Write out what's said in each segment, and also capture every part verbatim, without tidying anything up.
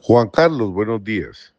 Juan Carlos, buenos días.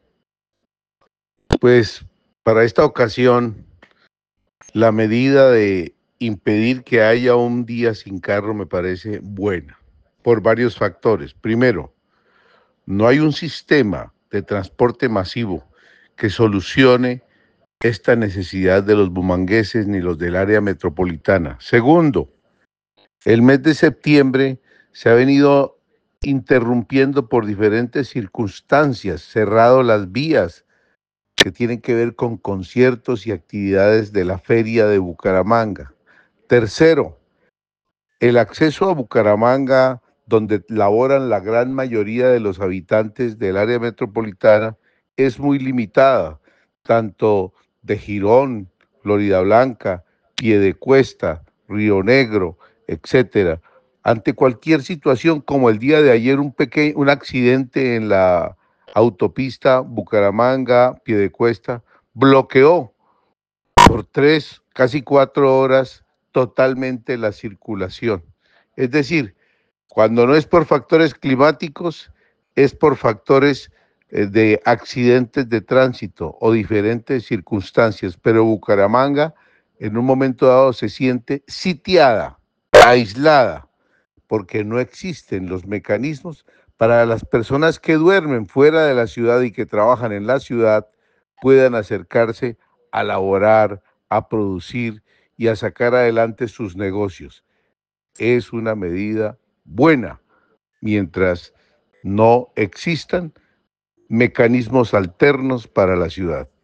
Pues para esta ocasión, la medida de impedir que haya un día sin carro me parece buena, por varios factores. Primero, no hay un sistema de transporte masivo que solucione esta necesidad de los bumangueses ni los del área metropolitana. Segundo, el mes de septiembre se ha venido interrumpiendo por diferentes circunstancias, cerrado las vías que tienen que ver con conciertos y actividades de la Feria de Bucaramanga. Tercero, el acceso a Bucaramanga, donde laboran la gran mayoría de los habitantes del área metropolitana, es muy limitada, tanto de Girón, Florida Blanca, Piedecuesta, Río Negro, etcétera. Ante cualquier situación, como el día de ayer, un pequeño, un accidente en la autopista Bucaramanga-Piedecuesta bloqueó por tres, casi cuatro horas totalmente la circulación. Es decir, cuando no es por factores climáticos, es por factores eh, de accidentes de tránsito o diferentes circunstancias, pero Bucaramanga en un momento dado se siente sitiada, aislada, porque no existen los mecanismos para las personas que duermen fuera de la ciudad y que trabajan en la ciudad puedan acercarse a laborar, a producir y a sacar adelante sus negocios. Es una medida buena mientras no existan mecanismos alternos para la ciudad.